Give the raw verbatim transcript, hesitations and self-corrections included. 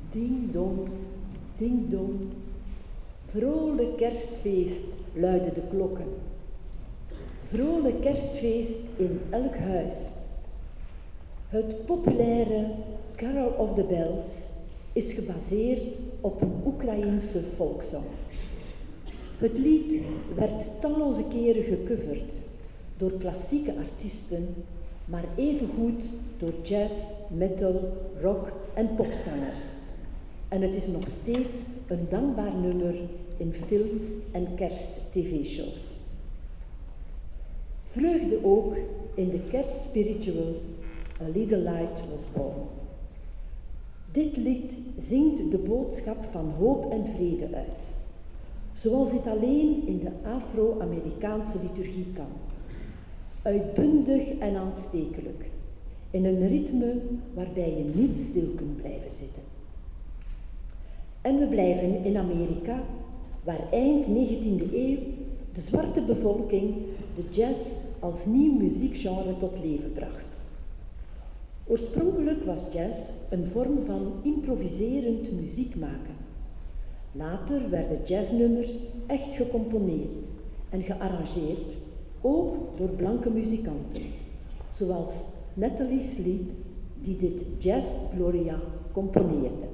Ding dong, ding dong. Vrolijk kerstfeest luiden de klokken. Vrolijk kerstfeest in elk huis. Het populaire Carol of the Bells is gebaseerd op een Oekraïense volkszang. Het lied werd talloze keren gecoverd door klassieke artiesten, maar evengoed door jazz, metal, rock en popzangers. En het is nog steeds een dankbaar nummer in films en kerst-tv-shows. Vreugde ook in de kerstspiritual A Little Light Was Born. Dit lied zingt de boodschap van hoop en vrede uit, zoals dit alleen in de Afro-Amerikaanse liturgie kan. Uitbundig en aanstekelijk, in een ritme waarbij je niet stil kunt blijven zitten. En we blijven in Amerika, waar eind negentiende eeuw de zwarte bevolking de jazz als nieuw muziekgenre tot leven bracht. Oorspronkelijk was jazz een vorm van improviserend muziek maken. Later werden jazznummers echt gecomponeerd en gearrangeerd, ook door blanke muzikanten, zoals Natalie Sleep, die dit Jazz Gloria componeerde.